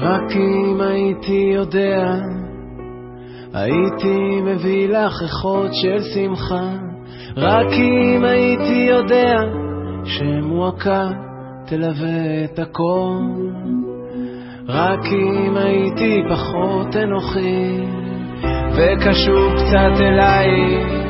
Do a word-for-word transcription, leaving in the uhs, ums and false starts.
רק אם הייתי יודע, הייתי מביא לך ריחות של שמחה. רק אם הייתי יודע שמועקה תלווה את הכל. רק אם הייתי פחות אנוכי וקשור קצת אליי,